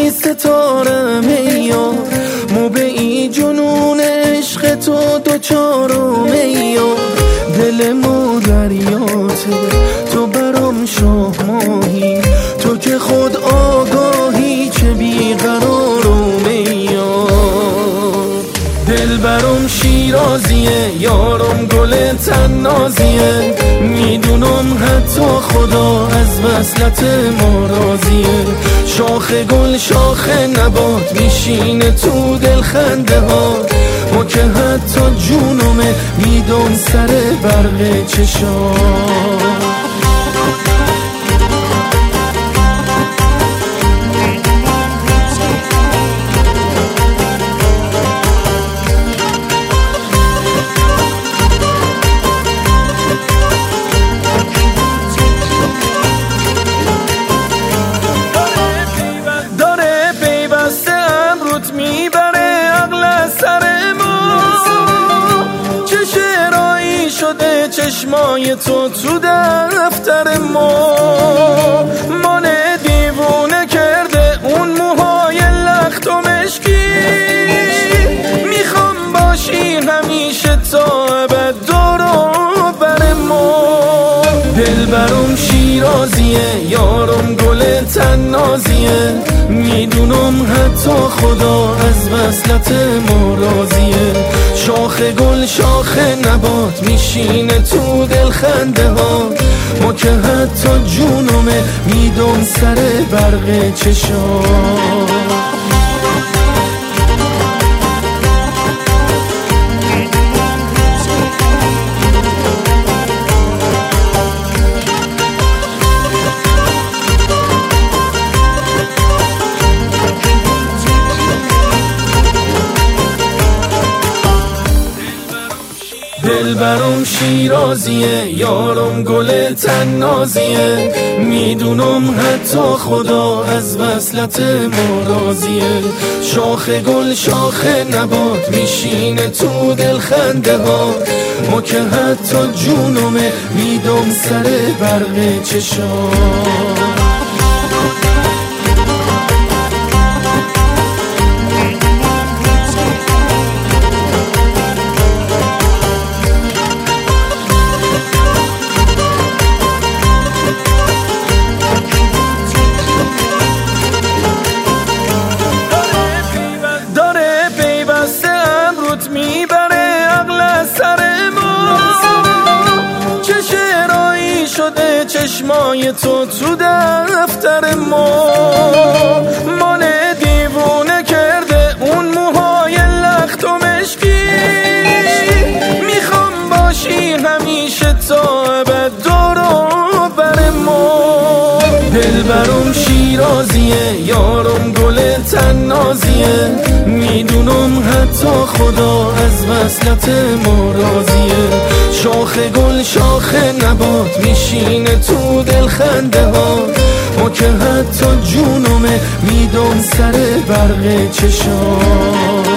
ای ستاره میار موبعی جنون عشق تو دوچارم میار دل ما دریاته تو برام شاه ماهی تو که خود آگاهی چه بیقرارم میار دل برام شیرازیه یارم گل تنازیه میدونم حتی خدا از وصلت ما راضیه شاخ گل شاخ نبات میشینه تو دل خنده ها ما که حتی جونمه میدم سر برق چشام چشمای تو دفتر من دیوونه کرده اون موهای لخت و مشکی میخوام باشی همیشه تا ابد دور و بر ما دل برام شیرازیه یارم گل تنازیه میدونم حتی خدا از وصلت ما راضیه شاخ گل شاخ نبات میشینه تو دل خنده ها ما که حتی جونمه میدم سر برق چشام دل برام شیرازیه یارم گل تنازیه میدونم حتی خدا از وصلت ما راضیه شاخ گل شاخ نبات میشینه تو دل خنده ها ما که حتی جونمه میدم سر برق چشام چشمای تو دفتر من دیوونه کرده اون موهای لخت و مشکی میخوام باشی همیشه تا ابد دور و بر ما دل برام شیرازیه یارم گل تنازیه میدونم حتی خدا از وصلت ما راضیه شاخ گل شاخ نبات میشینه تو دل خنده ها ما که حتی جونمه میدم سر برق چشام